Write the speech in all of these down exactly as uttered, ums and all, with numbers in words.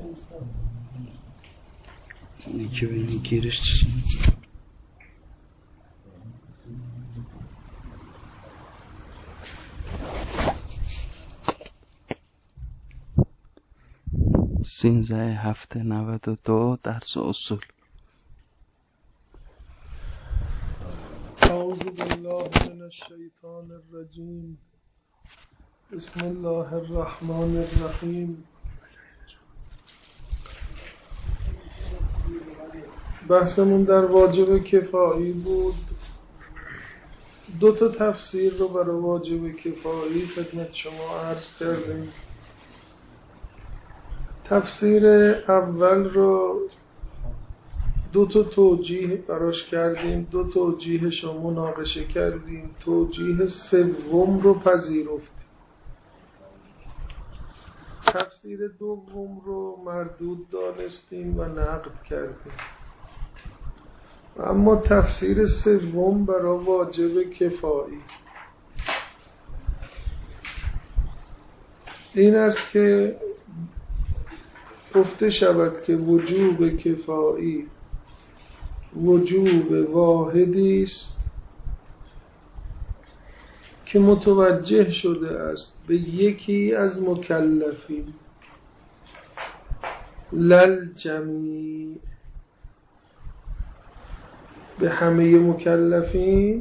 اینی که بینی گیرش چی؟ سینزده هفته نود و دو درس اصول. اعوذ بالله من الشیطان الرجیم. بسم الله الرحمن الرحیم. بحثمون در واجب کفایی بود. دو تا تفسیر رو برای واجب کفایی خدمت شما عرض کردیم. تفسیر اول رو دو تا توجیه براش کردیم، دو توجیهش رو مناقشه کردیم، توجیه سوم رو پذیرفتیم. تفسیر دوم رو مردود دانستیم و نقد کردیم. اما تفسیر سوم برای واجب کفایی این است که گفته شود که وجوب کفایی وجوب واحدی است که متوجه شده است به یکی از مکلفین لل جمیع، به همه مکلفین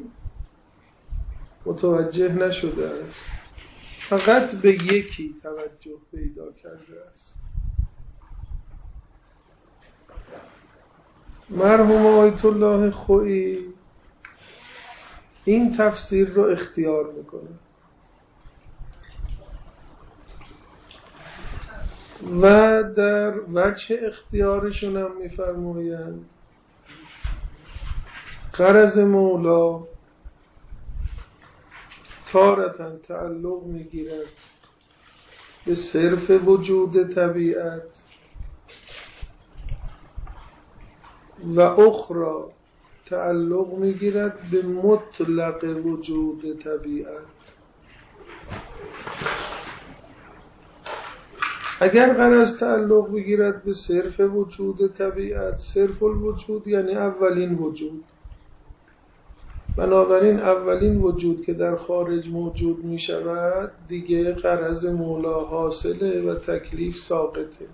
متوجه نشده است، فقط به یکی توجه پیدا کرده است. مرحوم آیت الله خویی این تفسیر رو اختیار میکنه و در وجه اختیارشون هم میفرمایند غرض مولا تارةً تعلق میگیرد به صرف وجود طبیعت و اخرى تعلق میگیرد به مطلق وجود طبیعت. اگر غرض تعلق بگیرد به صرف وجود طبیعت، صرف الوجود یعنی اولین وجود، بنابراین اولین وجود که در خارج موجود می شود دیگه غرض مولا حاصله و تکلیف ساقطه.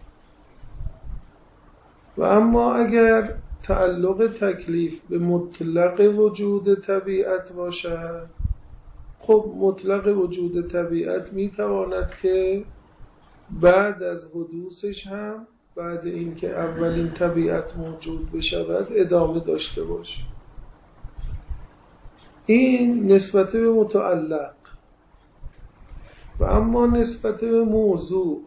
و اما اگر تعلق تکلیف به مطلق وجود طبیعت باشد، خب مطلق وجود طبیعت می تواند که بعد از حدوثش هم، بعد اینکه اولین طبیعت موجود بشود، ادامه داشته باشه. این نسبت به متعلق. و اما نسبت به موضوع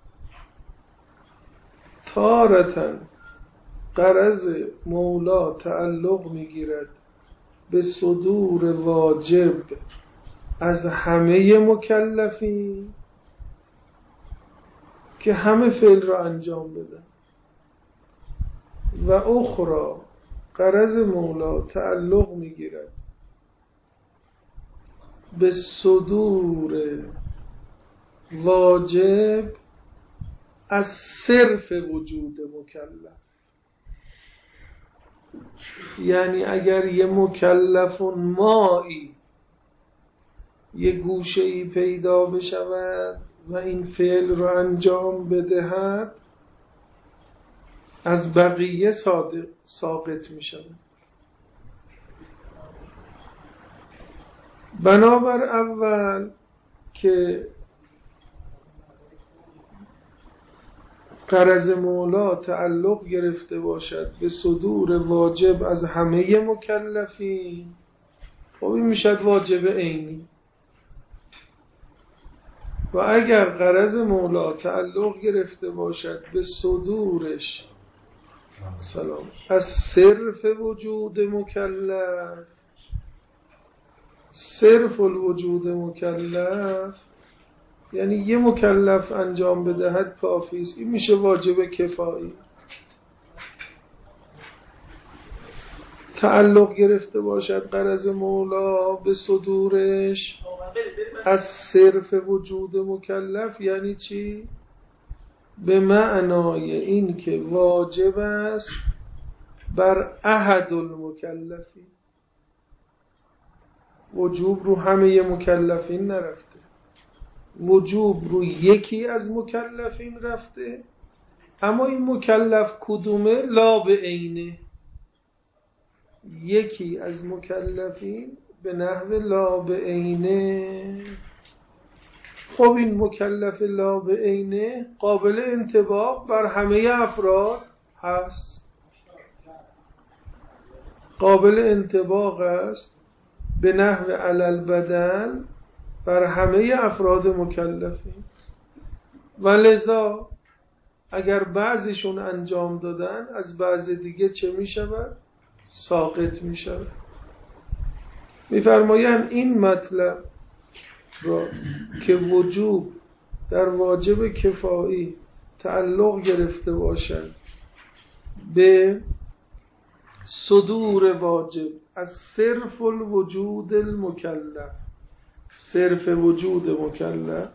تارةً غرض مولا تعلق میگیرد به صدور واجب از همه مکلفین که همه فعل را انجام بدن، و اخرى غرض مولا تعلق میگیرد به صدور واجب از صرف وجود مکلف. یعنی اگر یه مکلف مایی یه گوشه‌ای پیدا بشود و این فعل رو انجام بدهد، از بقیه ساقط می شود. بنابر اول که غرض مولا تعلق گرفته باشد به صدور واجب از همه مکلفین، خب این میشد واجب عینی. و اگر غرض مولا تعلق گرفته باشد به صدورش سلام از صرف وجود مکلف، صرف الوجود مکلف یعنی یه مکلف انجام بدهد کافی است، این میشه واجب کفایی. تعلق گرفته باشد غرض مولا به صدورش از صرف وجود مکلف یعنی چی؟ به معنای این که واجب است بر احد المکلفین. وجوب رو همه مکلفین نرفته، وجوب رو یکی از مکلفین رفته، اما این مکلف کدومه؟ لا به عینه، یکی از مکلفین به نحو لا به عینه. خب این مکلف لا به عینه قابل انطباق بر همه افراد هست، قابل انطباق است به نحو علی البدن بر همه افراد مکلفین. و لذا اگر بعضیشون انجام دادن از بعض دیگه چه می شود؟ ساقط می شود. می فرمایند این مطلب را که وجوب در واجب کفایی تعلق گرفته باشد به صدور واجب از صرف الوجود المکلف، صرف وجود مکلف،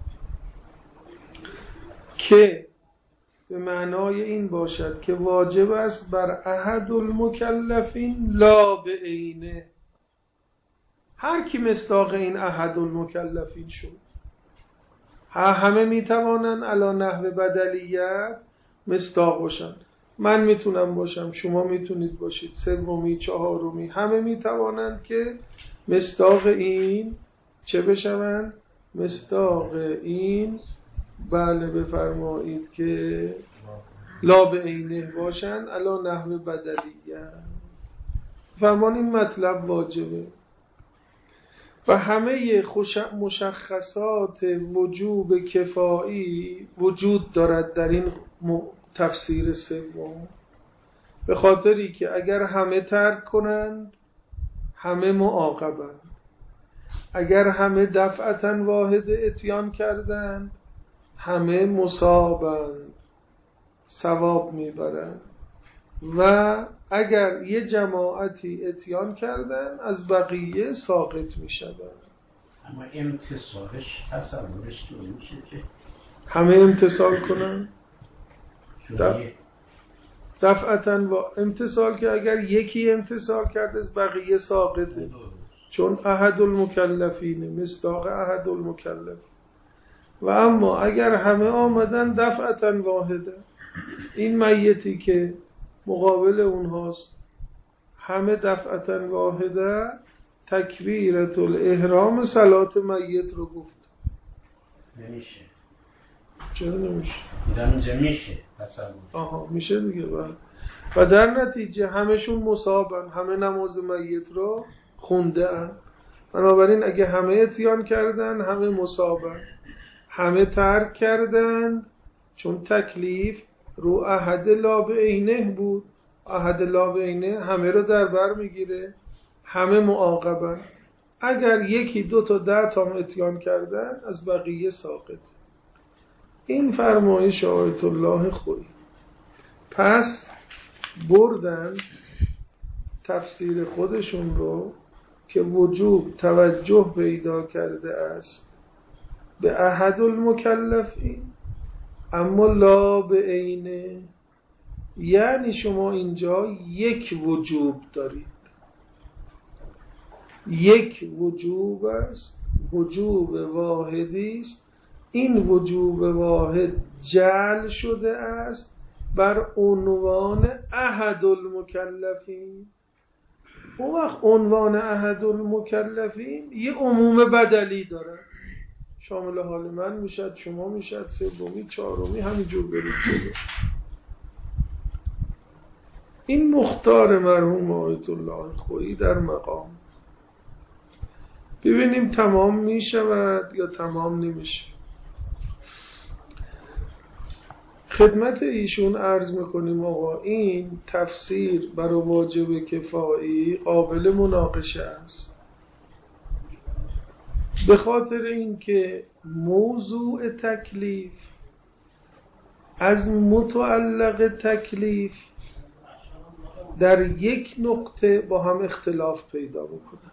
که به معنای این باشد که واجب است بر احد المکلفین لا به عینه. هر کی مصداق این احد المکلفین شد، همه میتوانن علی نحو بدلیت مصداق باشن. من میتونم باشم، شما میتونید باشید، سومی، چهارمی، همه میتوانند که مصداق این چه بشوند؟ مصداق این بله بفرمایید که لا به عینه باشند علی نحو بدلیت. فرمان این مطلب واجبه و همه مشخصات وجوب کفایی وجود دارد در این تفسیر سوم، به خاطری که اگر همه ترک کنند همه معاقبند، اگر همه دفعتا واحد اتیان کردند همه مصابند، ثواب میبرند، و اگر یه جماعتی اتیان کردن از بقیه ساقط میشوند. اما امتصالش تصورش تو میشه که همه امتصال کنن دفعتاً و امتصال، که اگر یکی امتصال کرده از بقیه ساقطه، چون احد المکلفینه، مصداق احد المکلف. و اما اگر همه آمدن دفعتاً واحده، این میتی که مقابل اونهاست همه دفعتاً واحده، تکبیرت الاحرام صلات میت رو گفت. نمیشه. چرا نمیشه؟ میدم اینجا میشه تصور. آها میشه دیگه. و و در نتیجه همشون مصابن، همه نماز میت رو خونده ان. بنابراین اگه همه اتیان کردن همه مصابن، همه ترک کردن چون تکلیف رو احد لا به عینه بود، احد لا به عینه همه رو در بر میگیره، همه معاقبن. اگر یکی دو تا ده تا اتیان کردن از بقیه ساقط. این فرمایش آیت الله خویی. پس بردن تفسیر خودشون رو که وجوب توجه پیدا کرده است به احد المکلفین اما لا به عینه، یعنی شما اینجا یک وجوب دارید، یک وجوب است، وجوب واحدی است. این وجوب واحد جعل شده است بر عنوان احد المکلفین. اون وقت عنوان احد المکلفین یه عموم بدلی داره، شامل حال من میشد، شما میشد، سومی، چهارمی، همینجور برید جلو. این مختار مرحوم آیت الله خویی در مقام. ببینیم تمام میشود یا تمام نمیشه. خدمت ایشون عرض میکنیم آقا این تفسیر برای واجب کفایی قابل مناقشه است، به خاطر اینکه موضوع تکلیف از متعلق تکلیف در یک نقطه با هم اختلاف پیدا میکنند.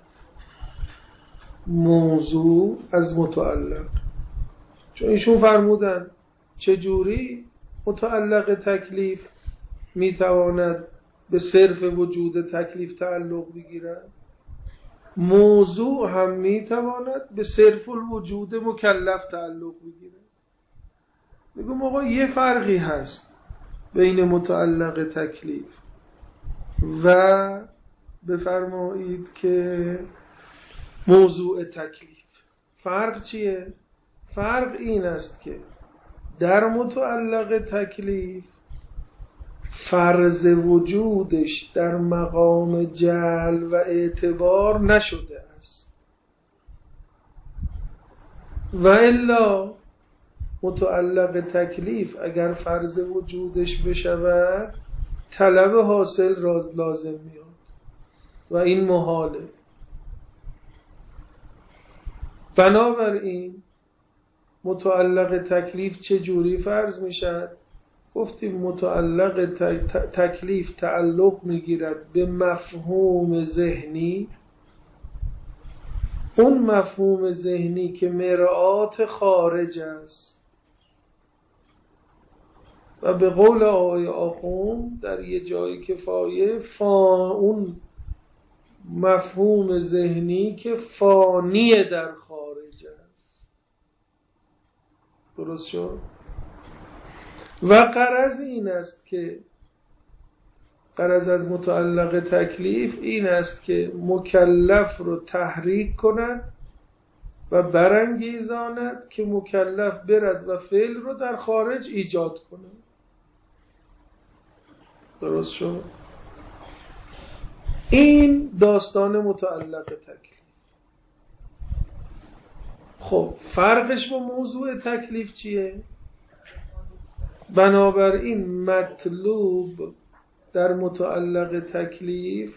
موضوع از متعلق، چون ایشون فرمودن چجوری متعلق تکلیف میتواند به صرف وجود تکلیف تعلق بگیرد؟ موضوع هم میتواند به صرف الوجود مکلف تعلق بگیرد. بگم آقا یه فرقی هست بین متعلق تکلیف و بفرمایید که موضوع تکلیف. فرق چیه؟ فرق این است که در متعلق تکلیف فرض وجودش در مقام جعل و اعتبار نشده است، و الا متعلق تکلیف اگر فرض وجودش بشود طلب حاصل راز لازم میاد و این محاله. بنابراین متعلق تکلیف چه جوری فرض میشد؟ گفتیم متعلق تکلیف تعلق میگیرد به مفهوم ذهنی، اون مفهوم ذهنی که مرآت خارج است و به قول آقای آخوند در یه جایی کفایه فا اون مفهوم ذهنی که فانی در خارج است. درست شد؟ و غرض این است که غرض از متعلق تکلیف این است که مکلف رو تحریک کند و برانگیزاند که مکلف برد و فعل رو در خارج ایجاد کند. درست شد؟ این داستان متعلق تکلیف. خب فرقش با موضوع تکلیف چیه؟ بنابراین مطلوب در متعلق تکلیف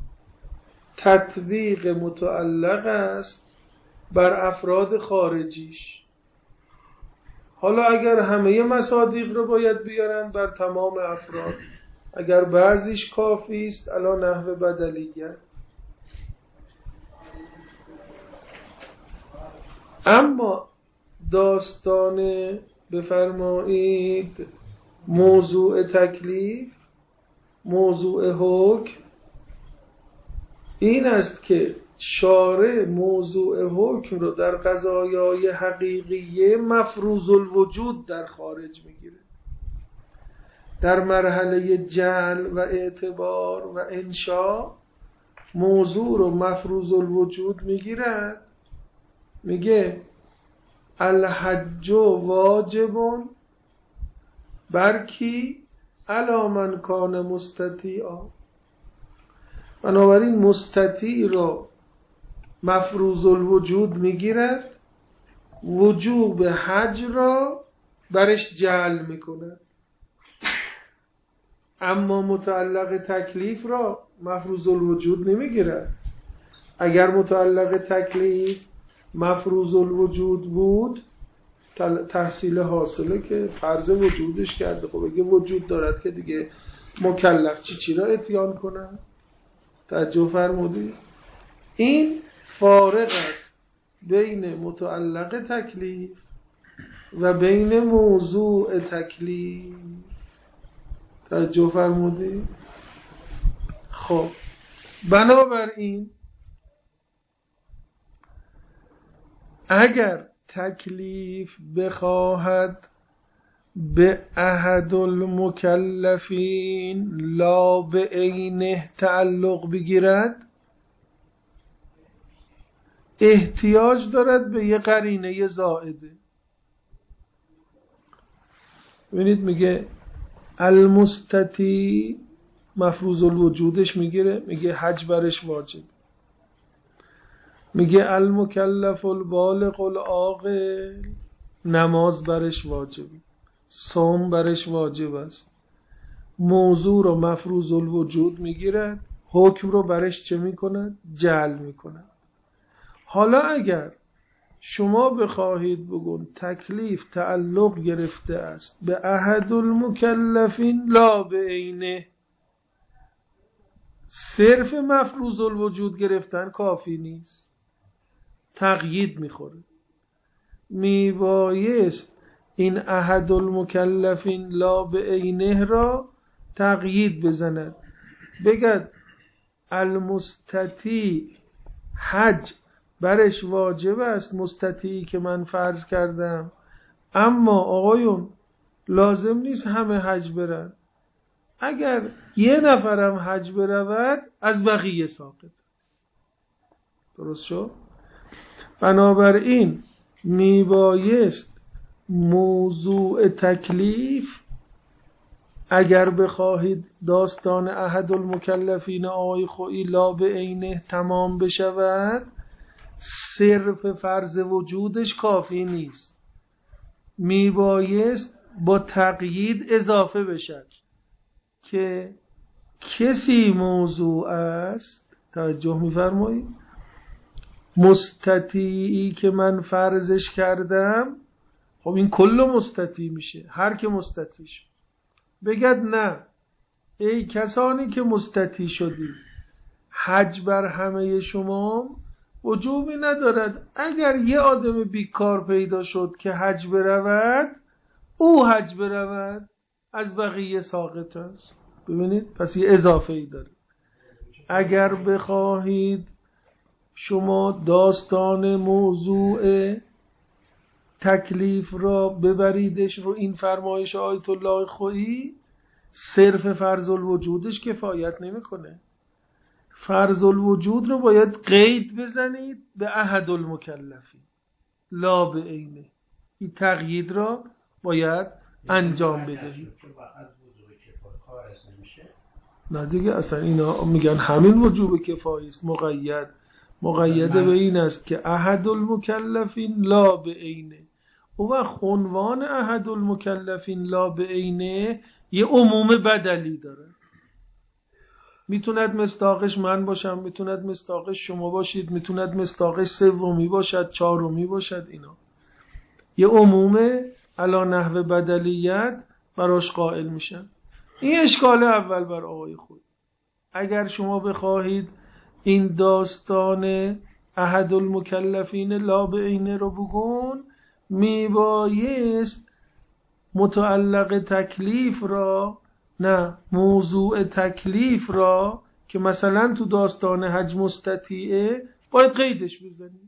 تطبیق متعلق است بر افراد خارجیش. حالا اگر همه مصادیق رو باید بیارن بر تمام افراد، اگر بعضیش کافی است الان نحو بدلیه. اما داستان بفرمایید موضوع تکلیف، موضوع حکم این است که شارع موضوع حکم رو در قضایای حقیقیه مفروض الوجود در خارج میگیره. در مرحله جعل و اعتبار و انشاء موضوع رو مفروض الوجود میگیرد، میگه الحج واجبون برکی علی من کان مستطیعا. بنابراین مستطیع رو مفروض الوجود میگیرد، وجوب حج را برش جعل میکند. اما متعلق تکلیف را مفروض الوجود نمیگیرد. اگر متعلق تکلیف مفروض الوجود بود تحصیل حاصله که فرض وجودش کرده. خب اگه وجود دارد که دیگه مکلف چی چی را اتیان کنن؟ توجه فرمودی؟ این فارق است بین متعلق تکلیف و بین موضوع تکلیف. توجه فرمودی؟ خب بنابراین اگر تکلیف بخواهد به احد المکلفین لا به عینه تعلق بگیرد، احتیاج دارد به یه قرینه زائده. ببینید میگه المستطیع مفروض الوجودش میگیره، میگه حج برش واجب، میگه المکلف البالغ العاقل نماز برش واجب، صوم برش واجب است. موضوع رو مفروض الوجود میگیرد، حکم رو برش چه میکند؟ جعل میکند. حالا اگر شما بخواهید بگون تکلیف تعلق گرفته است به احد المکلفین لا به عینه، صرف مفروض الوجود گرفتن کافی نیست، تقیید میخوره. میبایست این احد المکلفین لا بعینه را تقیید بزند، بگد المستطیع حج برش واجب است، مستطیعی که من فرض کردم، اما آقایون لازم نیست همه حج برن، اگر یه نفرم حج برود از بقیه ساقط. درست شد؟ بنابراین میبایست موضوع تکلیف اگر بخواهید داستان احد المکلفین آقای خویی لا بعینه تمام بشود، صرف فرض وجودش کافی نیست، میبایست با تقیید اضافه بشد که کسی موضوع است. توجه میفرمایید؟ مستطیعی که من فرضش کردم، خب این کل مستطیع میشه، هر که مستطیع شد. بگد نه ای کسانی که مستطیع شدید، حج بر همه شما وجوبی ندارد، اگر یه آدم بیکار پیدا شد که حج برود، او حج برود، از بقیه ساقط است. ببینید پس یه اضافه ای داره. اگر بخواهید شما داستان موضوع تکلیف را ببریدش رو این فرمایش آیت الله خویی، صرف فرض الوجودش کفایت نمیکنه، فرض الوجود رو باید قید بزنید به احد المکلفین لا بعینه، این تقیید را باید انجام بدهید. نه دیگه اصلا اینا میگن همین وجوب کفایی است، مقید مقید به این است که احد المکلفین لا بعینه. اون وقت عنوان احد المکلفین لا بعینه یه عموم بدلی داره، میتوند مصداقش من باشم، میتوند مصداقش شما باشید، میتوند مصداقش سومی باشد، چهارمی باشد، اینا یه عموم علی نحو بدلیت براش قائل میشن. این اشکال اول بر آقای خود. اگر شما بخواهید این داستان احد المکلفین لا بعینه رو بگون، میبایست متعلق تکلیف را، نه موضوع تکلیف را که مثلا تو داستان حج مستطیعه، باید قیدش بزنید.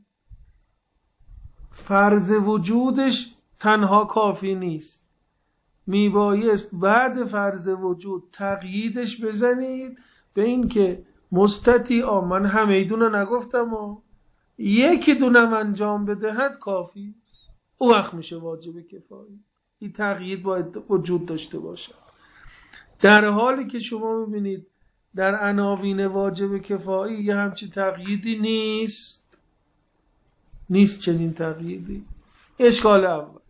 فرض وجودش تنها کافی نیست، میبایست بعد فرض وجود تقییدش بزنید به این که مستطیعا، من همه دونه نگفتم و یکی دونم انجام بدهد کافی، او وقت میشه واجب کفایی. این تقیید باید وجود داشته باشه، در حالی که شما میبینید در عناوین واجب کفایی یه همچی تقییدی نیست، نیست چنین تقییدی. اشکال اول.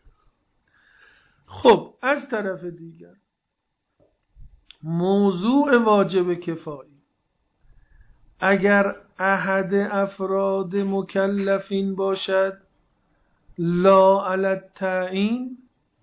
خب از طرف دیگر موضوع واجب کفایی اگر احد افراد مکلفین باشد لا علی التعیین،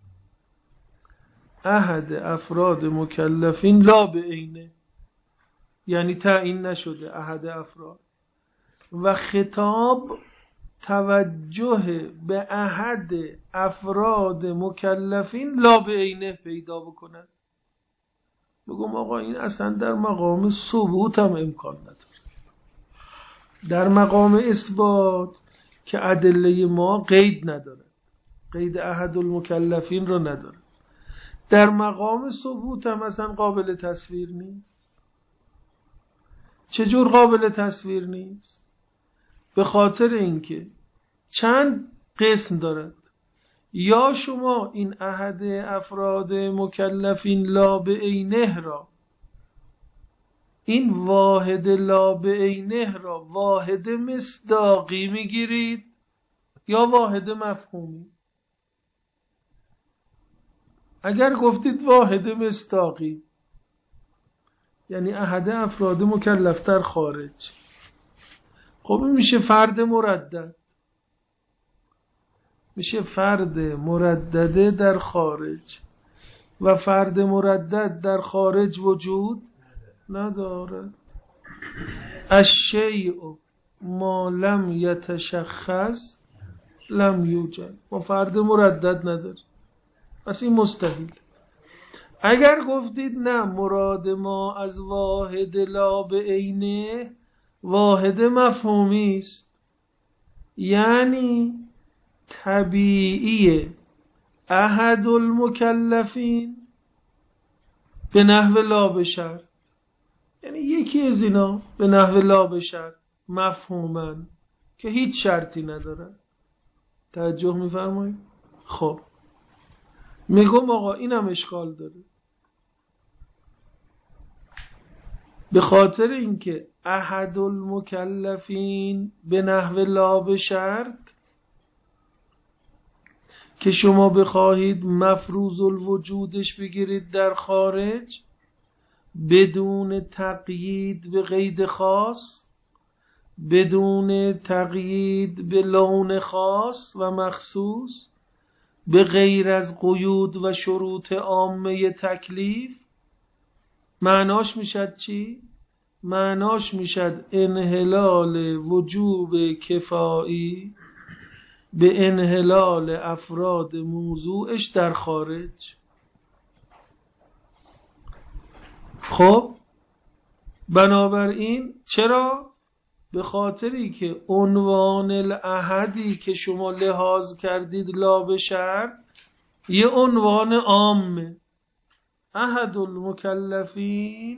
احد افراد مکلفین لا بعینه، یعنی تعیین نشده احد افراد، و خطاب توجه به احد افراد مکلفین لا بعینه پیدا بکنند، بگم آقا این اصلا در مقام ثبوت هم امکان نداره، در مقام اثبات که ادله ما قید نداره، قید احد المکلفین رو نداره، در مقام ثبوت هم اصلا قابل تصویر نیست. چجور قابل تصویر نیست؟ به خاطر اینکه چند قسم دارد. یا شما این احد افراد مکلفین لا بعینه را، این واحد لا بعینه را واحد مصداقی میگیرید یا واحد مفهومی. اگر گفتید واحد مصداقی یعنی احد افراد مکلف در خارج، خب این میشه فرد مردد، میشه فرد مردده در خارج، و فرد مردد در خارج وجود ندارد. الشیء ما لم یتشخص لم یوجد. ما فرد مردد نداریم. پس این مستحیل. اگر گفتید نه مراد ما از واحد لا به عینه واحد مفهومی است، یعنی طبیعی احد المکلفین به نحو لا به شرط، یعنی یکی از اینا به نحو لا به شرط مفهومن که هیچ شرطی ندارن. توجه میفرمایید؟ خب میگم آقا اینم اشکال داره، به خاطر اینکه احد المکلفین به نحو لا به شرط که شما بخواهید مفروض الوجودش بگیرید در خارج بدون تقیید به قید خاص، بدون تقیید به لون خاص و مخصوص، به غیر از قیود و شروط عامه تکلیف، معناش میشد چی؟ معناش میشد انحلال وجوب کفایی به انحلال افراد موضوعش در خارج. خب بنابراین چرا؟ به خاطری که عنوان الاحدی که شما لحاظ کردید لا به شرط یه عنوان عامه، احد المکلفین،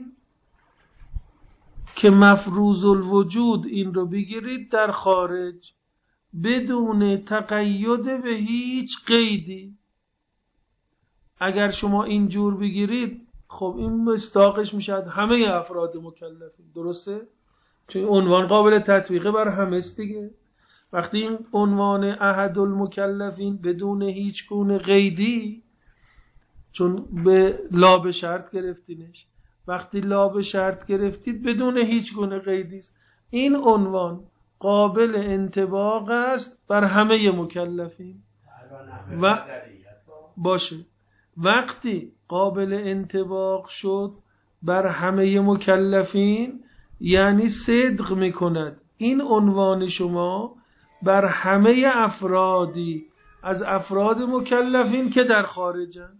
که مفروض الوجود این رو بگیرید در خارج بدون تقید به هیچ قیدی. اگر شما اینجور بگیرید خب این مستاقش میشد همه افراد مکلفین، درسته؟ چون عنوان قابل تطبیقه بر همه است دیگه. وقتی این عنوان احد المکلفین بدون هیچ گونه قیدی، چون به لا به شرط گرفتینش، وقتی لا به شرط گرفتید بدون هیچ گونه قیدی است، این عنوان قابل انطباق است بر همه مکلفین و باشه. وقتی قابل انطباق شد بر همه مکلفین یعنی صدق میکند این عنوان شما بر همه افرادی از افراد مکلفین که در خارجن.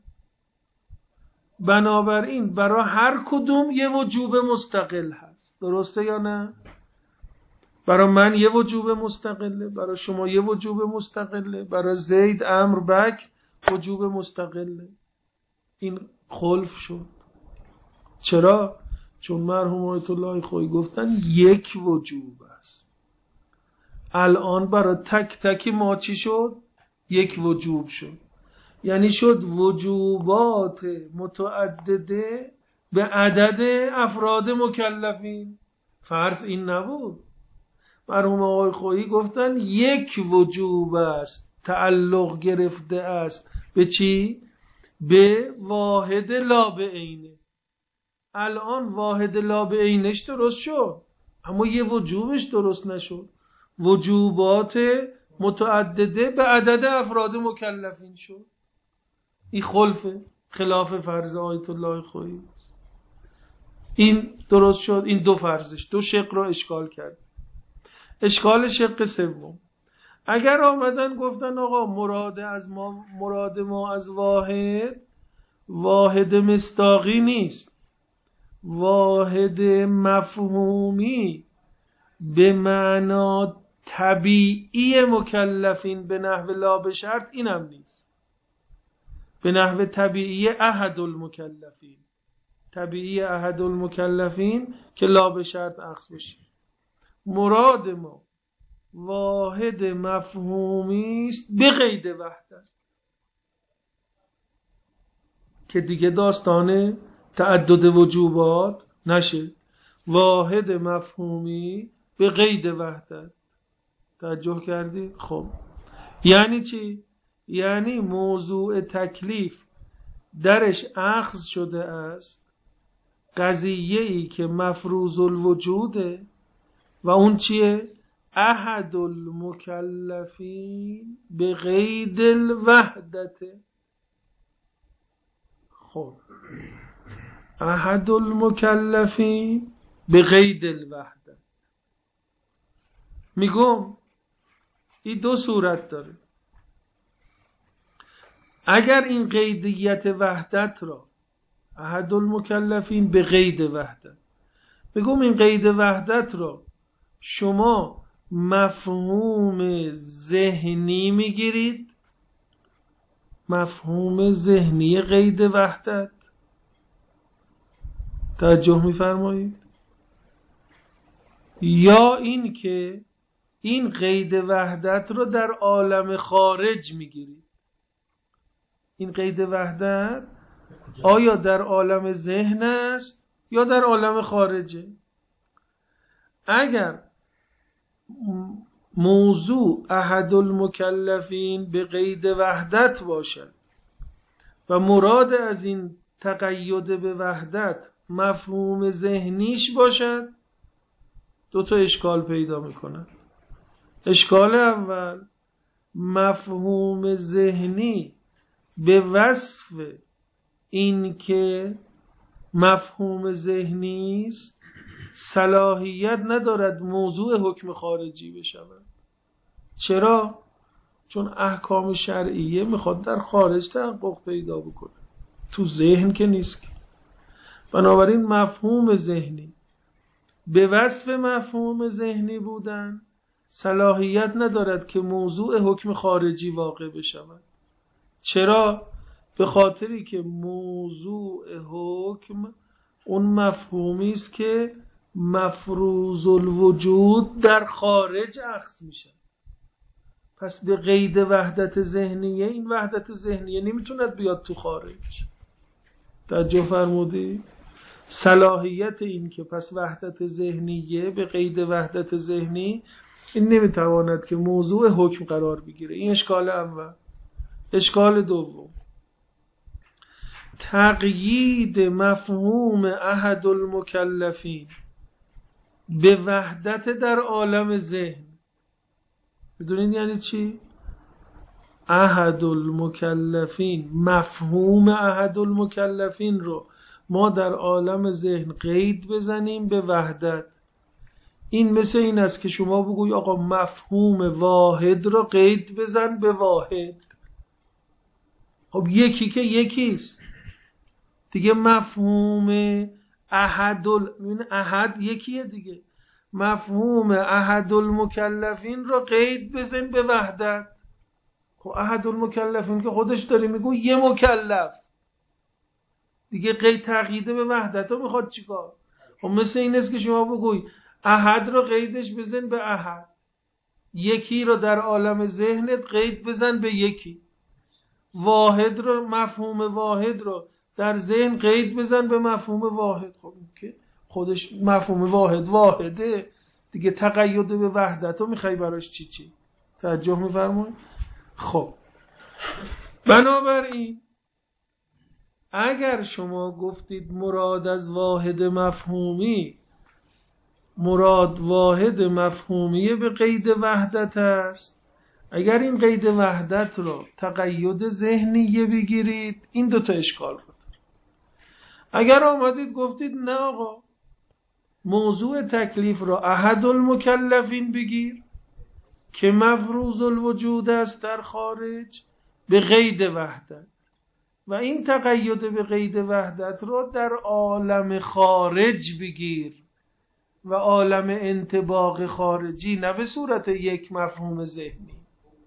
بنابراین برای هر کدوم یه وجوب مستقل هست، درسته یا نه؟ برای من یه وجوب مستقله، برای شما یه وجوب مستقله، برای زید، عمرو، بکر وجوب مستقله. این خلف شد. چرا؟ چون مرحوم آیت الله خویی گفتن یک وجوب است. الان برای تک تک ما چی شد؟ یک وجوب شد. یعنی شد وجوبات متعدده به عدد افراد مکلفین. فرض این نبود. مرحوم آقای خویی گفتن یک وجوب است، تعلق گرفته است به چی؟ به واحد لا به عینه. الان واحد لا به عینش درست شد اما یه وجوبش درست نشد. وجوبات متعدده به عدد افراد مکلفین شد. این خلفه، خلاف فرض آیت الله خویی. این درست شد. این دو فرضش، دو شق رو اشکال کرد. اشکال شق سوم، اگر آمدن گفتن آقا مراد از ما مراد ما از واحد واحد مصداقی نیست، واحد مفهومی به معنا طبیعی مکلفین به نحو لا به شرط، اینم نیست. به نحو طبیعی احد المکلفین، طبیعی احد المکلفین که لا به شرط اخذ بشه. مراد ما واحد مفهومی است به قید وحدت، که دیگه داستان تعدد وجوبات نشه. واحد مفهومی به قید وحدت. توجه کردید؟ خب یعنی چی؟ یعنی موضوع تکلیف درش اخذ شده است قضیه‌ای که مفروض الوجوده و اون چیه؟ احد المکلفین به قید الوحدت. خب احد المکلفین به قید الوحدت، میگم این دو صورت داره. اگر این قیدیت وحدت را احد المکلفین به قید وحدت، بگم این قید وحدت را شما مفهوم ذهنی میگیرید، مفهوم ذهنی قید وحدت، توجه میفرمایید، یا این که این قید وحدت رو در عالم خارج میگیرید. این قید وحدت آیا در عالم ذهن است یا در عالم خارجه؟ اگر موضوع احد المکلفین به قید وحدت باشد و مراد از این تقید به وحدت مفهوم ذهنیش باشد، دو تا اشکال پیدا میکنه. اشکال اول، مفهوم ذهنی به وصف این که مفهوم ذهنی است صلاحیت ندارد موضوع حکم خارجی بشود. چرا؟ چون احکام شرعیه میخواد در خارج تحقق پیدا بکنه، تو ذهن که نیست. بنابراین مفهوم ذهنی به وصف مفهوم ذهنی بودن صلاحیت ندارد که موضوع حکم خارجی واقع بشود. چرا؟ به خاطری که موضوع حکم اون مفهومی است که مفروض الوجود در خارج اخذ میشه. پس به قید وحدت ذهنیه، این وحدت ذهنیه نمیتوند بیاد تو خارج. توجه فرمودی؟ صلاحیت این که پس وحدت ذهنیه به قید وحدت ذهنی، این نمیتواند که موضوع حکم قرار بگیره. این اشکال اول. اشکال دوم، تقیید مفهوم احد المکلفین به وحدت در عالم ذهن. بدونید یعنی چی؟ احد المکلفین، مفهوم احد المکلفین رو ما در عالم ذهن قید بزنیم به وحدت. این مثل این است که شما بگوی آقا مفهوم واحد رو قید بزن به واحد. خب یکی که یکیست دیگه. مفهوم احد ال... احد یکیه دیگه. مفهوم احد المکلفین رو قید بزن به وحدت. خب احد المکلفین که خودش داره میگه یه مکلف دیگه، قید تقییده به وحدت رو میخواد چیکار؟ خب مثل این است که شما بگوی احد رو قیدش بزن به احد، یکی رو در عالم ذهنت قید بزن به یکی، واحد رو، مفهوم واحد رو در ذهن قید بزن به مفهوم واحد. خب که خودش مفهوم واحد واحده دیگه، تقید به وحدت رو میخوای براش چی چی؟ توجه میفرمایید؟ خب بنابراین اگر شما گفتید مراد از واحد مفهومی، مراد واحد مفهومی به قید وحدت است، اگر این قید وحدت رو تقید ذهنیه بگیرید، این دوتا اشکال رو داره. اگر آمدید گفتید نه آقا موضوع تکلیف رو احد المکلفین بگیر که مفروض الوجود است در خارج به قید وحدت، و این تقید به قید وحدت رو در عالم خارج بگیر و عالم انطباق خارجی، نه به صورت یک مفهوم ذهنی،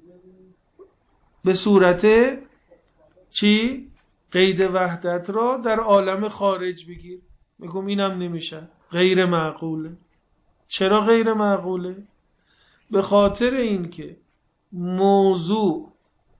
به صورت چی؟ قید وحدت را در عالم خارج بگیر. میگم اینم نمیشه، غیر معقوله. چرا غیر معقوله؟ به خاطر اینکه موضوع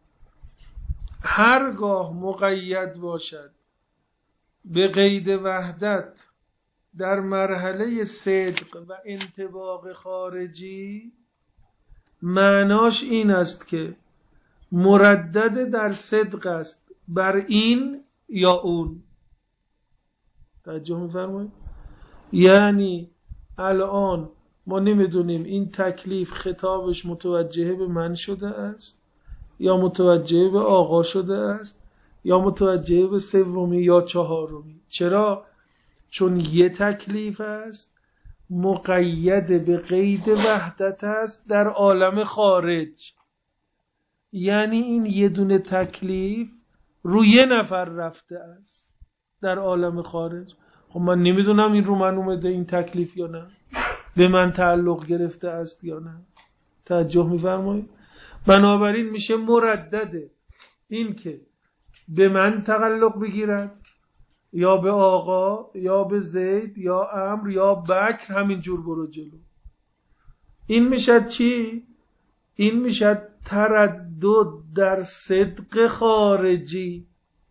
هرگاه مقید باشد به قید وحدت در مرحله صدق و انطباق خارجی، معناش این است که مردد در صدق است بر این یا اون. توجه می‌فرمایید؟ یعنی الان ما نمیدونیم این تکلیف خطابش متوجه به من شده است یا متوجه به آقا شده است یا متوجه به سومی یا چهارمی. چرا؟ چون یه تکلیف است مقید به قید وحدت است در عالم خارج. یعنی این یه دونه تکلیف رو یه نفر رفته است در عالم خارج. خب من نمیدونم این رو من اومده این تکلیف یا نه، به من تعلق گرفته است یا نه. توجه می‌فرمایید؟ بنابراین میشه مردده این که به من تعلق بگیرد یا به آقا یا به زید یا عمرو یا بکر، همینجور برو جلو. این میشه چی؟ این میشه تردد در صدق خارجی،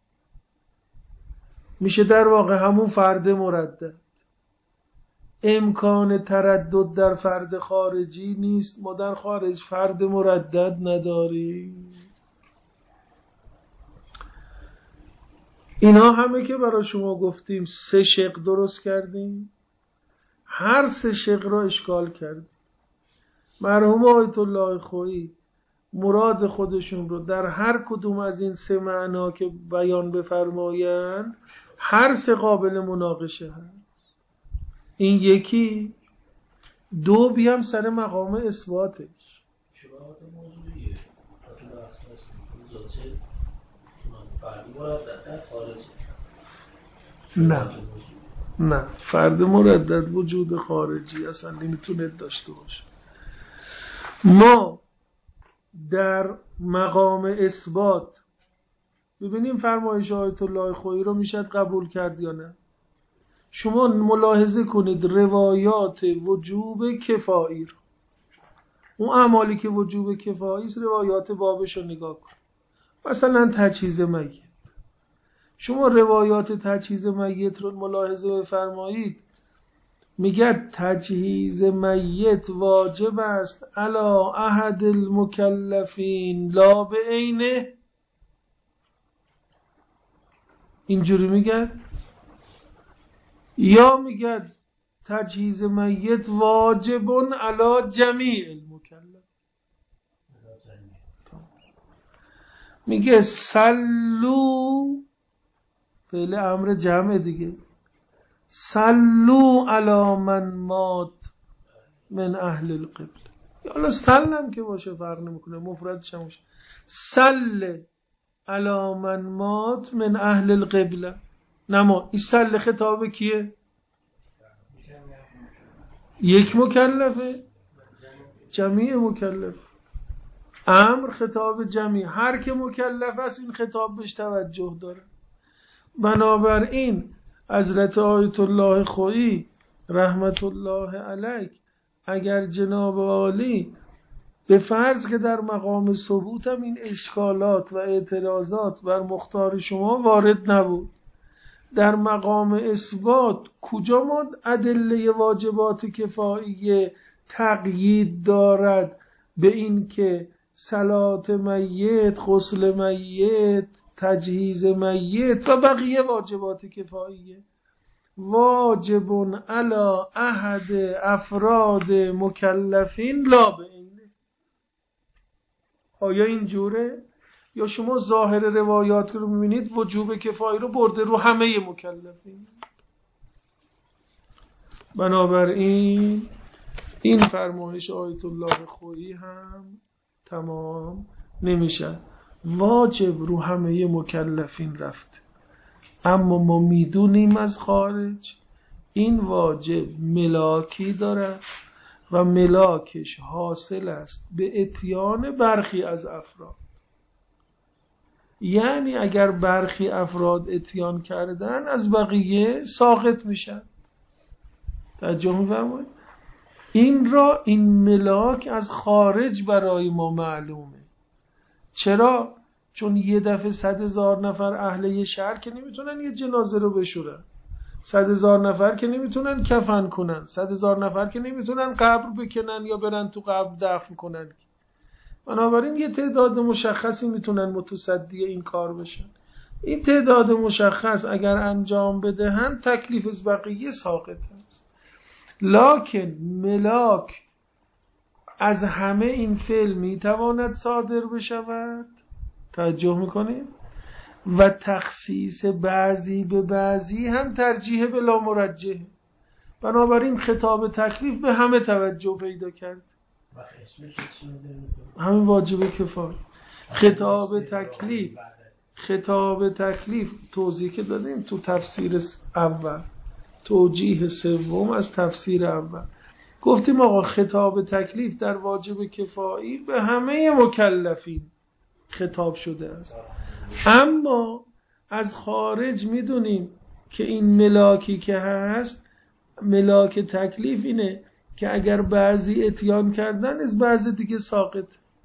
میشه در واقع همون فرد مردد. امکان تردد در فرد خارجی نیست، ما در خارج فرد مردد نداریم. اینا همه که برای شما گفتیم سه شق درست کردیم، هر سه شق را اشکال کردیم. مرحوم آیت الله خویی مراد خودشون رو در هر کدوم از این سه معنا که بیان بفرمایند هر سه قابل مناقشه هست. این یکی دو بیام سر مقام اثباتش. شباهت موضوعیه تو اساس زوجه فردی مردد در خارجی. نه نه فرد مردد وجود خارجی اصلا نمیتونه داشته باشه. ما در مقام اثبات ببینیم فرمایش آیت الله خویی رو میشه قبول کرد یا نه. شما ملاحظه کنید روایات وجوب کفایی رو، اون اعمالی که وجوب کفایی است روایات بابش رو نگاه کن. مثلا تجهیز میت، شما روایات تجهیز میت رو ملاحظه بفرمایید، میگه تجهیز میت واجب است علی احد المکلفین لا به عینه. اینجوری میگه. یا میگه تجهیز میت واجب علی جمیع المکلف. میگه سلو فعل امر جمع دیگه، سلو علی من مات من اهل القبله. یا حالا سلم که باشه فرق نمیکنه، مفردش هم باشه. سل علی من مات من اهل القبله. نما این سل خطاب کیه؟ یک مکلفه، جمیع مکلف. امر خطاب جمیع، هر که مکلف است این خطاب بهش توجه داره. بنابراین حضرت آیت الله خویی رحمت الله علیه اگر جناب عالی به فرض که در مقام ثبوت هم این اشکالات و اعتراضات بر مختار شما وارد نبود، در مقام اثبات کجا ما ادله واجبات کفاییه تقیید دارد به این که صلات میت، غسل میت، تجهیز میت و بقیه واجبات کفاییه واجب علی احد افراد مکلفین لا به اینه. آیا اینجوره؟ یا شما ظاهر روایات رو میبینید وجوب کفایی رو برده رو همه مکلفین. بنابراین این فرمایش آیت الله خویی هم تمام نمیشه. واجب رو همه مکلفین رفت، اما ما میدونیم از خارج این واجب ملاکی داره و ملاکش حاصل است به اتیان برخی از افراد. یعنی اگر برخی افراد اتیان کردن از بقیه ساقط میشن. توجه می‌فرمایید؟ این را این ملاک از خارج برای ما معلومه. چرا؟ چون یه دفعه صد هزار نفر اهل یه شهر که نمیتونن یه جنازه رو بشورن، صد هزار نفر که نمیتونن کفن کنن، صد هزار نفر که نمیتونن قبر بکنن یا برن تو قبر دفن کنن. بنابراین یه تعداد مشخصی میتونن متصدی این کار بشن. این تعداد مشخص اگر انجام بدهن تکلیف از بقیه ساقط است. لکن ملاک از همه این فعل میتواند صادر بشود. توجه میکنید؟ و تخصیص بعضی به بعضی هم ترجیح بلا مرجح. بنابراین خطاب تکلیف به همه توجه پیدا کرد. همین واجب کفایه. خطاب تکلیف خطاب تکلیف توضیح که دادیم تو تفسیر اول، توجیه سوم از تفسیر اول، گفتیم آقا خطاب تکلیف در واجب کفایی به همه مکلفین خطاب شده است، اما از خارج میدونیم که این ملاکی که هست، ملاک تکلیف اینه که اگر بعضی اتیان کردن از بعضی دیگه ساقط،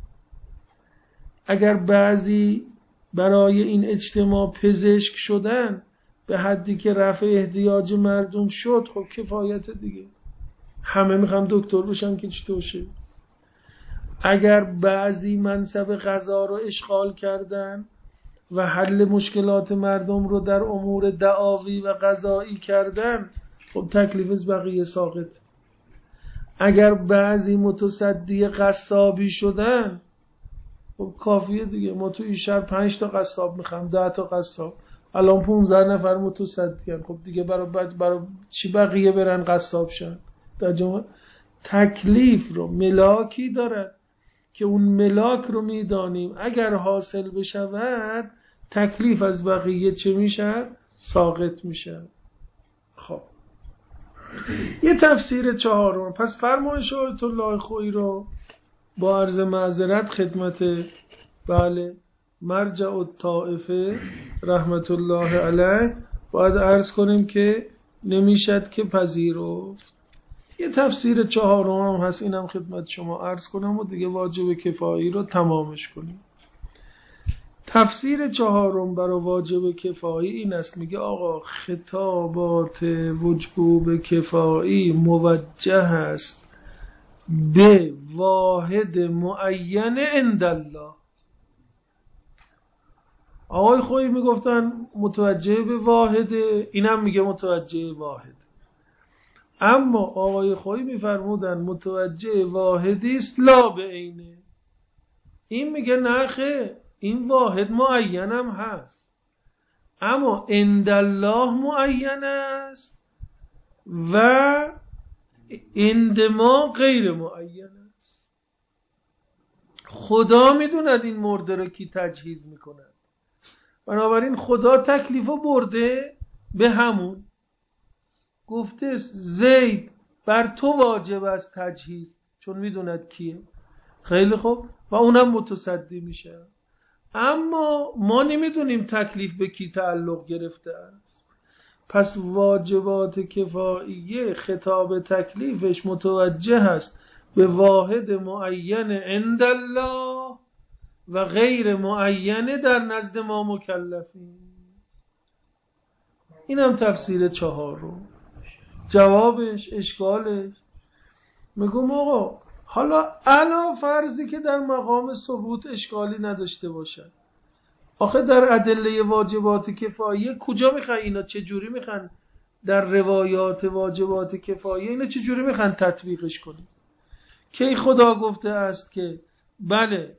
اگر بعضی برای این اجتماع پزشک شدن به حدی که رفع احتیاج مردم شد، خب کفایت دیگه، همه میخوان دکتر بشن که چطور شه. اگر بعضی منصب قضا رو اشغال کردن و حل مشکلات مردم رو در امور دعاوی و قضایی کردن، خب تکلیف از بقیه ساقط. اگر بعضی متصدی قصابی شدن، خب کافیه دیگه، ما تو این شهر پنج تا قصاب میخوام، ده تا قصاب، الان پونزده نفر متصدیان، خب دیگه برای بعد برای چی بقیه برن قصاب شن؟ در جمع تکلیف رو ملاکی داره که اون ملاک رو میدانیم اگر حاصل بشود تکلیف از بقیه چه میشه؟ ساقط میشه. خب یه تفسیر چهارم. پس فرمایش آیت الله خویی رو با عرض معذرت خدمت بله مرجع الطائفه رحمت الله علیه باید عرض کنیم که نمیشد که پذیرفت. یه تفسیر چهارم هم هست، اینم خدمت شما عرض کنم و دیگه واجب کفایی رو تمامش کنیم. تفسیر چهارم برای واجب کفایی این است، میگه آقا خطابات وجوب کفایی موجه است به واحد معین عند الله. آقای خویی میگفتن متوجه به واحد، اینم میگه متوجه واحد، اما آقای خویی میفرمودن متوجه واحدی است لا به عینه. این میگه نخه، این واحد معین هم هست اما عند الله معین است و عند ما غیر معین است. خدا میدوند این مرده رو کی تجهیز میکند، بنابراین خدا تکلیفو برده به همون، گفته زید بر تو واجب است تجهیز چون میدوند کیه. خیلی خوب، و اونم متصدی میشه، اما ما نمیدونیم تکلیف به کی تعلق گرفته است. پس واجبات کفاییه خطاب تکلیفش متوجه است به واحد معین عند الله و غیر معین در نزد ما مکلفین. اینم تفسیر چهار رو. جوابش، اشکالش، میگم آقا حالا علا فرضی که در مقام ثبوت اشکالی نداشته باشد، آخه در ادله واجبات کفاییه کجا میخوان اینا چه جوری میخوان در روایات واجبات کفاییه اینا چه جوری میخوان تطبیقش کنن؟ که خدا گفته است که بله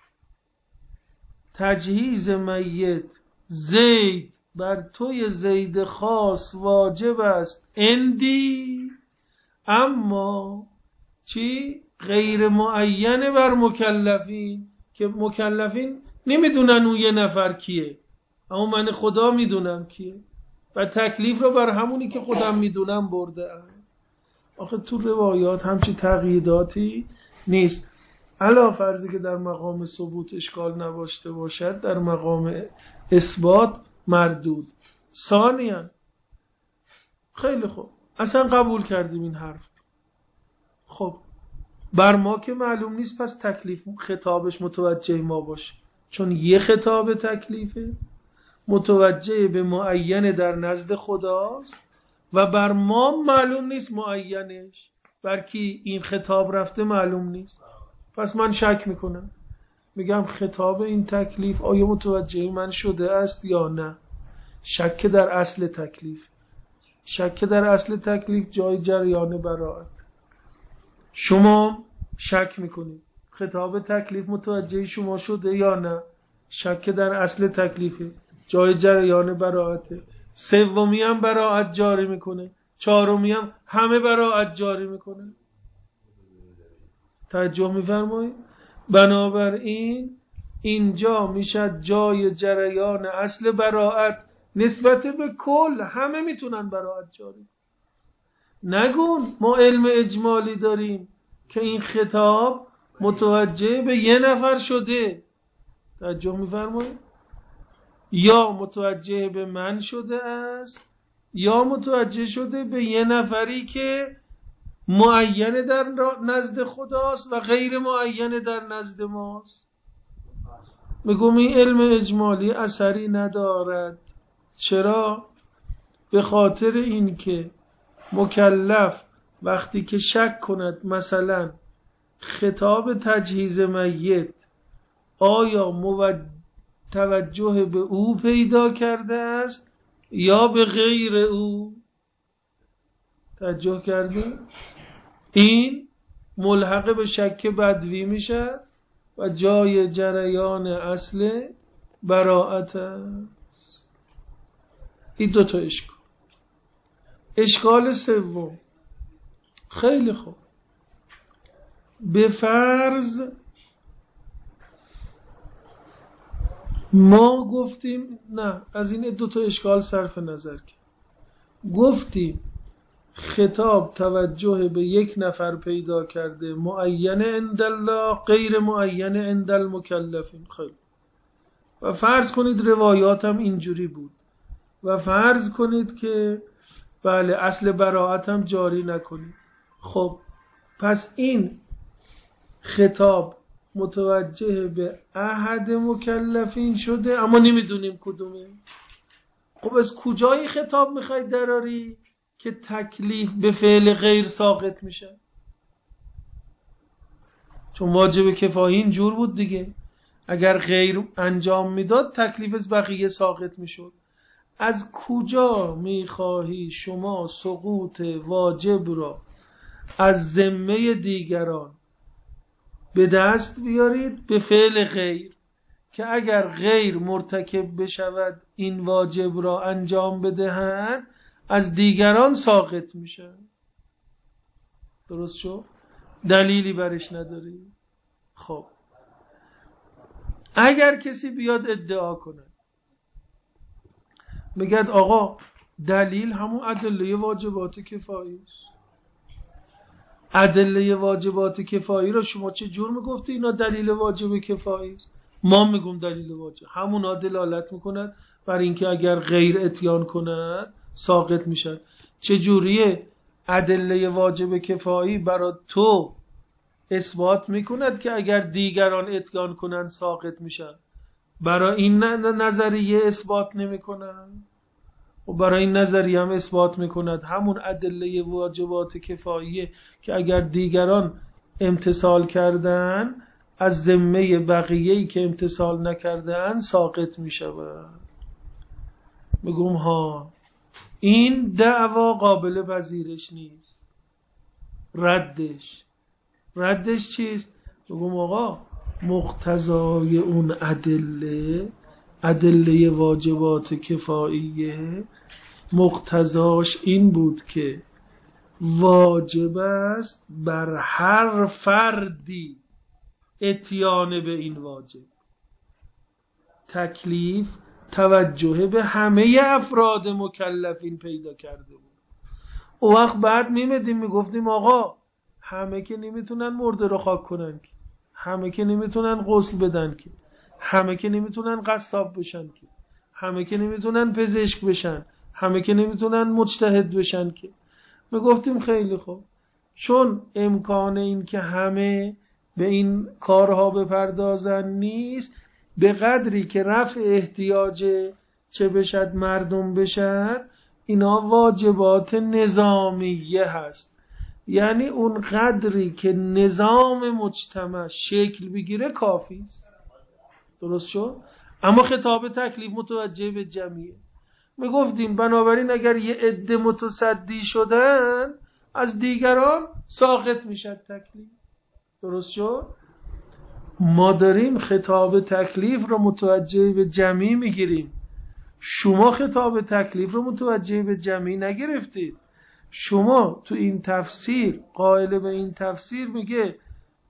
تجهیز میت زید بر توی زید خاص واجب است اندی، اما چی؟ غیر معین بر مکلفین، که مکلفین نمیدونن اون یه نفر کیه اما من خدا میدونم کیه و تکلیف رو بر همونی که خودم میدونم برده ام. آخه تو روایات همچی تقییداتی نیست، علا فرضی که در مقام ثبوت اشکال نباشته باشد در مقام اثبات مردود. ثانیاً خیلی خوب اصلا قبول کردیم این حرف، خب بر ما که معلوم نیست پس تکلیف خطابش متوجه ما باشه، چون یه خطاب تکلیفه متوجه به معین در نزد خداست و بر ما معلوم نیست معینش، برکی این خطاب رفته معلوم نیست. پس من شک میکنم، میگم خطاب این تکلیف آیا متوجه من شده است یا نه. شک در اصل تکلیف، شک در اصل تکلیف جای جریان براءت. شما شک میکنید خطاب تکلیف متوجه شما شده یا نه، شک در اصل تکلیفه جای جریان براءته. سومی هم براءت جاری میکنه، چهارمی هم همه براءت جاری میکنه. توجه میفرمایید؟ بنابراین اینجا میشه جای جریان اصل براءت نسبت به کل، همه میتونن براءت جاری. نگون ما علم اجمالی داریم که این خطاب متوجه به یه نفر شده، توجه میفرمایید، یا متوجه به من شده است یا متوجه شده به یه نفری که معین در نزد خداست و غیر معین در نزد ماست. میگم این علم اجمالی اثری ندارد. چرا؟ به خاطر این که مکلف وقتی که شک کند مثلا خطاب تجهیز میت آیا توجه به او پیدا کرده است یا به غیر او، توجه کردیم؟ این ملحق به شک بدوی میشه و جای جریان اصل براءت است. این دو تا اشکال. اشکال سوم، خیلی خوب، به فرض ما گفتیم نه، از این دو تا اشکال صرف نظر کرد، گفتیم خطاب توجه به یک نفر پیدا کرده معین عند الله غیر معین عند المکلفین. خیلی و فرض کنید روایات هم اینجوری بود و فرض کنید که بله اصل براءت هم جاری نکنید. خب پس این خطاب متوجه به احد مکلفین شده اما نمیدونیم کدومه. خب از کجای خطاب میخواید دراری که تکلیف به فعل غیر ساقط میشه؟ چون واجب کفایی اینجور بود دیگه، اگر غیر انجام میداد تکلیف از بقیه ساقط میشد. از کجا میخواهی شما سقوط واجب را از ذمه دیگران به دست بیارید به فعل غیر، که اگر غیر مرتکب بشود این واجب را انجام بدهد از دیگران ساقط میشه؟ درست شو؟ دلیلی برش نداری. خب اگر کسی بیاد ادعا کنه بگد آقا دلیل همون ادله واجبات کفایی است، ادله واجبات کفایی را شما چه جور میگفتی اینا دلیل واجب کفایی است؟ ما میگم دلیل واجب همونا دلالت میکند بر اینکه اگر غیر اتیان کند ساقط میشن. چه جوریه ادله واجب کفایی برای تو اثبات میکند که اگر دیگران اتیان کنند ساقط میشن، برای این نظریه اثبات نمیکنن و برای این نظریه هم اثبات میکند همون ادله واجبات کفاییه که اگر دیگران امتثال کردن از ذمه بقیه‌ای که امتثال نکردن ساقط میشود. میگم ها این دعوا قابل پذیرش نیست. ردش ردش چیست؟ میگم آقا مقتضای اون ادله ادله واجبات کفاییه مقتضاش این بود که واجب است بر هر فردی اتیان به این واجب. تکلیف توجه به همه افراد مکلفین پیدا کرده بود. او وقت بعد میمدیم میگفتیم آقا همه که نمیتونن مرده رو خاک کنن که، همه که نمیتونن غسل بدن که، همه که نمیتونن قصاب بشن که، همه که نمیتونن پزشک بشن، همه که نمیتونن مجتهد بشن که. میگفتیم خیلی خوب، چون امکان این که همه به این کارها بپردازن نیست، به قدری که رفع احتیاج چه بشد مردم بشد اینا واجبات نظامیه هست، یعنی اون قدری که نظام مجتمع شکل بگیره کافی است. درست شد؟ اما خطاب تکلیف متوجه به جمعیه. میگفتیم بنابراین اگر یه عده متصدی شدن از دیگران ساقط میشد تکلیف. درست شد؟ ما داریم خطاب تکلیف رو متوجه به جمعی میگیریم، شما خطاب تکلیف رو متوجه به جمعی نگرفتید. شما تو این تفسیر قائل به این تفسیر میگه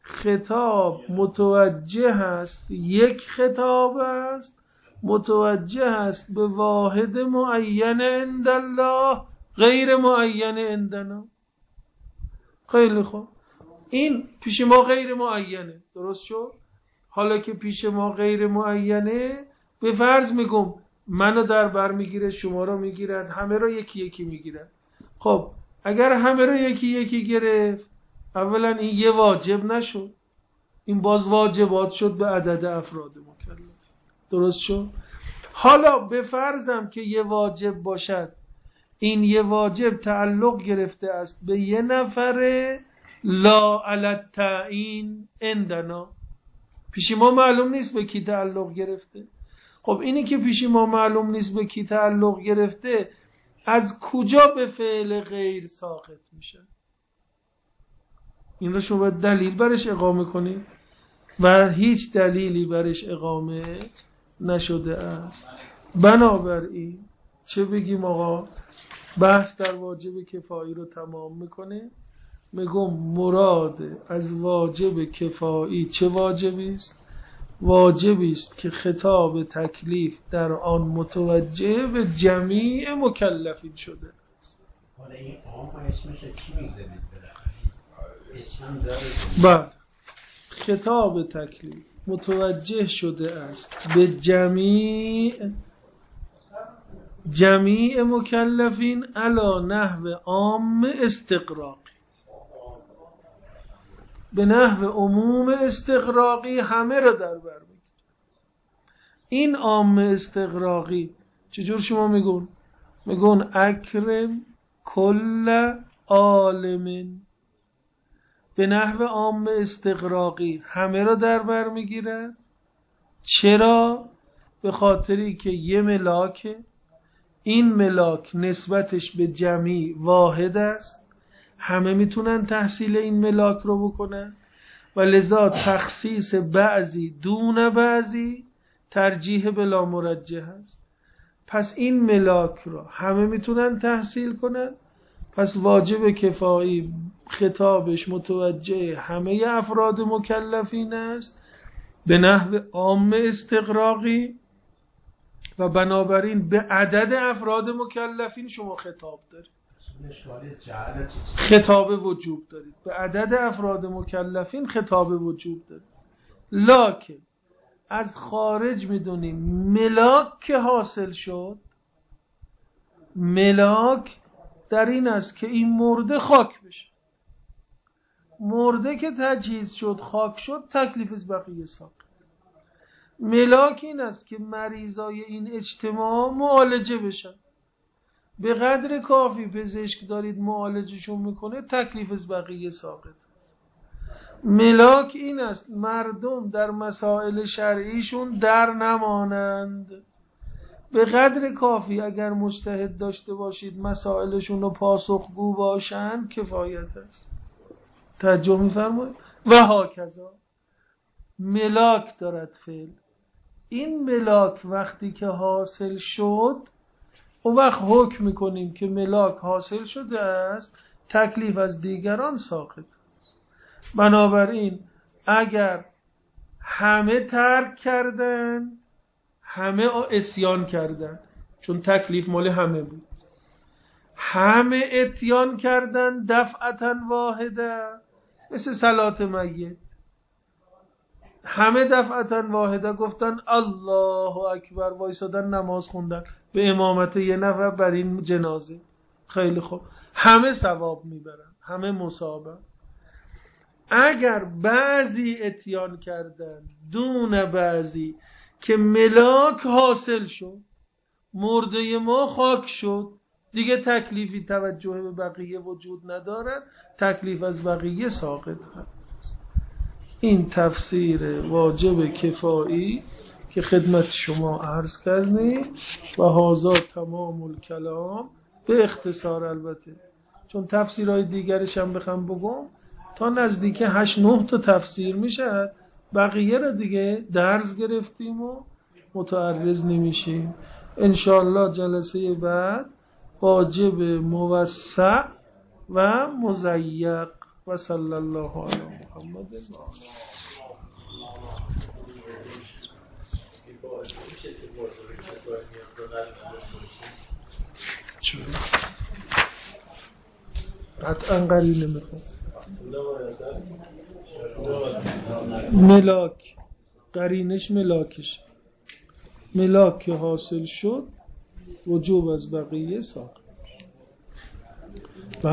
خطاب متوجه است، یک خطاب است متوجه است به واحد معین عند الله غیر معین عندنا. خیلی خوب، این پیش ما غیر معینه، درست شد؟ حالا که پیش ما غیر معینه، به فرض میگم منو در بر میگیره، شما رو میگیرد، همه رو یکی یکی میگیرد. خب اگر همه رو یکی یکی گرفت، اولا این یه واجب نشد، این باز واجبات شد به عدد افراد مکلف، درست شد؟ حالا به فرضم که یه واجب باشد، این یه واجب تعلق گرفته است به یه نفره لا علی التعیین عندنا، پیش ما معلوم نیست به کی تعلق گرفته. خب اینی که پیش ما معلوم نیست به کی تعلق گرفته، از کجا به فعل غیر ساقط میشه؟ این رو شما باید دلیل برش اقامه کنید و هیچ دلیلی برش اقامه نشده است. بنابراین چه بگیم آقا؟ بحث در واجب کفایی رو تمام میکنه. میگم مراد از واجب کفایی چه واجبی است؟ واجبی است که خطاب تکلیف در آن متوجه به جمیع مکلفین شده است. حالا این عام اسمش چی میذارید بالاخره؟ اسم داره. بعد خطاب تکلیف متوجه شده است به جمیع جمیع مکلفین علی نحو عام استقراقی، به نحو عموم استقراقی همه را در بر میگیره. این عام استقراقی چجور شما میگون؟ میگون اکرم کل عالم، به نحو عام استقراقی همه را در بر میگیره. چرا؟ به خاطری که یه ملاکه، این ملاک نسبتش به جمعی واحد است، همه میتونن تحصیل این ملاک رو بکنن و لذا تخصیص بعضی دون بعضی ترجیح بلا مرجح است. پس این ملاک رو همه میتونن تحصیل کنن، پس واجب کفایی خطابش متوجه همه افراد مکلفین است به نحو عام استقراقی و بنابراین به عدد افراد مکلفین شما خطاب دارید، خطاب وجوب دارید، به عدد افراد مکلفین خطاب وجوب دارید. لکن از خارج میدونیم ملاک که حاصل شد، ملاک در این است که این مرده خاک بشه. مرده که تجهیز شد خاک شد، تکلیف از بقیه ساقط. ملاک این است که مریضای این اجتماع معالجه بشن، به قدر کافی پزشک دارید معالجهشون میکنه، تکلیف از بقیه ساقط. ملاک این است مردم در مسائل شرعیشون در نمانند، به قدر کافی اگر مجتهد داشته باشید مسائلشون رو پاسخگو باشند کفایت است. توجه می‌فرمایید؟ و هاکذا ملاک دارد فعل. این ملاک وقتی که حاصل شد، اون وقت حکم میکنیم که ملاک حاصل شده است، تکلیف از دیگران ساقط است. بنابراین اگر همه ترک کردن، همه اسیان کردن، چون تکلیف مال همه بود، همه اتیان کردن دفعتا واحده، مثل صلات میت، همه دفعتا واحده گفتن الله اکبر، وایسادن نماز خوندن به امامت یه نفر بر این جنازه، خیلی خوب، همه ثواب میبرن، همه مصابن. اگر بعضی اتیان کردن دون بعضی که ملاک حاصل شد، مرده ما خاک شد، دیگه تکلیفی توجه به بقیه وجود ندارد، تکلیف از بقیه ساقط است. این تفسیر واجب کفایی که خدمت شما عرض کردیم و هذا تمام الکلام، به اختصار البته، چون تفسیرهای دیگرش هم بخوام بگم تا نزدیک هشت نه تا تفسیر میشه، بقیه رو دیگه درس گرفتیم و متعرض نمیشیم. انشاءالله جلسه بعد واجب موسع و مضیق و صلی الله علیه محمد ما چرا؟ قطعا قرینه میخواد ملاک قرینش ملاکش ملاک که حاصل شد وجوب از بقیه ساقط